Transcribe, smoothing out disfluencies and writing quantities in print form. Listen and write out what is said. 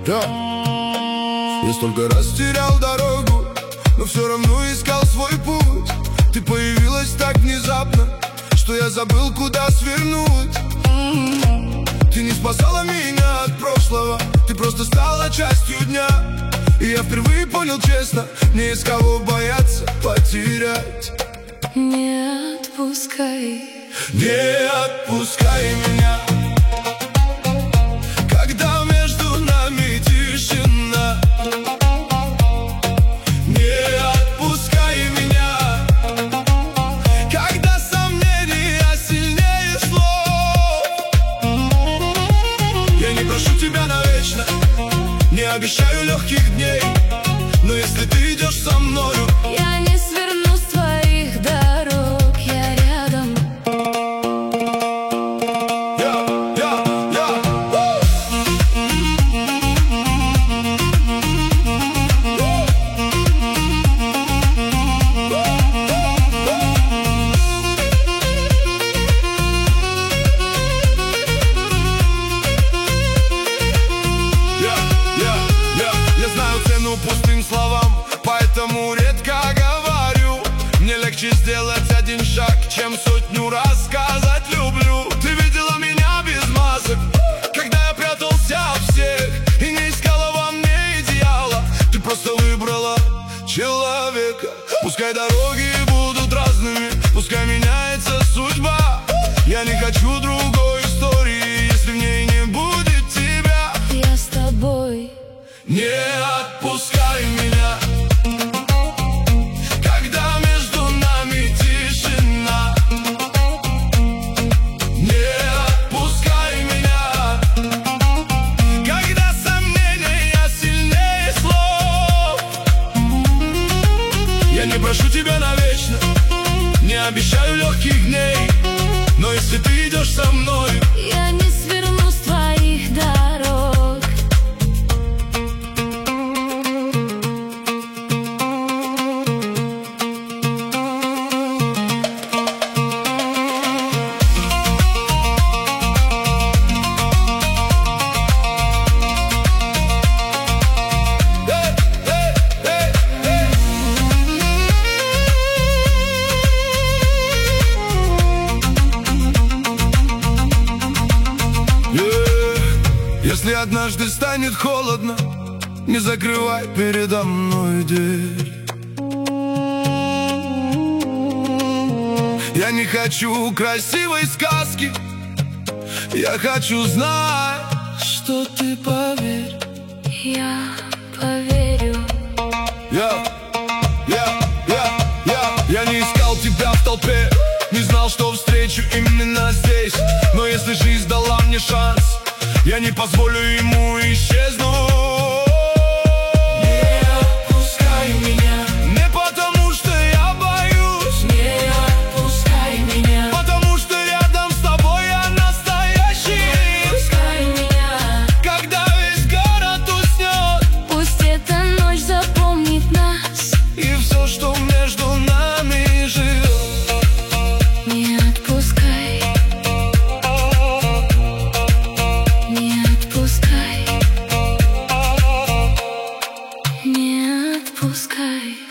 Да. Я столько раз терял дорогу, но все равно искал свой путь. Ты появилась так внезапно, что я забыл, куда свернуть. Ты не спасала меня от прошлого, ты просто стала частью дня. И я впервые понял честно, мне из кого бояться потерять. Не отпускай, не отпускай меня, когда между нами тишина. Не отпускай меня, когда сомнения сильнее слов. Я не прошу тебя навечно, не обещаю легких дней, но если ты идешь со мною, я не сверну с твоих дорог, я рядом. Я знаю цену пустым словам, поэтому редко говорю. Мне легче сделать один шаг, чем сотню раз сказать люблю. Ты видела меня без масок, когда я прятался от всех и не искала во мне идеала. Ты просто выбрала человека. Пускай дороги будут разными, пускай меняется судьба. Я не хочу другой истории, если в ней не будет тебя. Я с тобой. Не отпускай меня, когда между нами тишина. Не отпускай меня, когда сомнения сильнее слов. Я не прошу тебя навечно, не обещаю легких дней, но если ты идешь со мной, Я не сверну с твоих дорог. Если однажды станет холодно, не закрывай передо мной дверь. Я не хочу красивой сказки, я хочу знать, что ты поверь. Я поверю. Я не искал тебя в толпе, не знал, что встречу именно здесь. Но если жизнь дала мне шанс, я не позволю ему исчезнуть. Не отпускай меня, не потому что я боюсь. Не отпускай меня, потому что рядом с тобой я настоящий. Не отпускай меня, когда весь город уснет, пусть эта ночь запомнит нас и все, что между нами живет. Не отпускай, не отпускай, не отпускай.